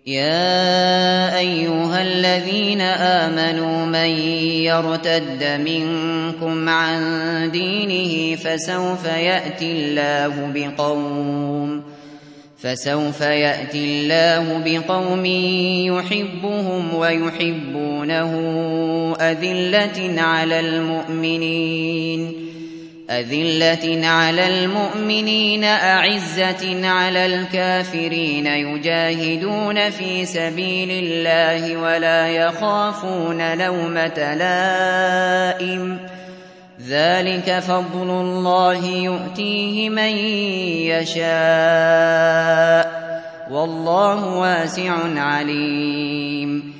يا أيها الذين آمنوا من يرتد منكم عن دينه فسوف يأتي الله بقوم يحبهم ويحبونه أذلة على المؤمنين أعزة على الكافرين يجاهدون في سبيل الله ولا يخافون لومة لائم ذلك فضل الله يؤتيه من يشاء والله واسع عليم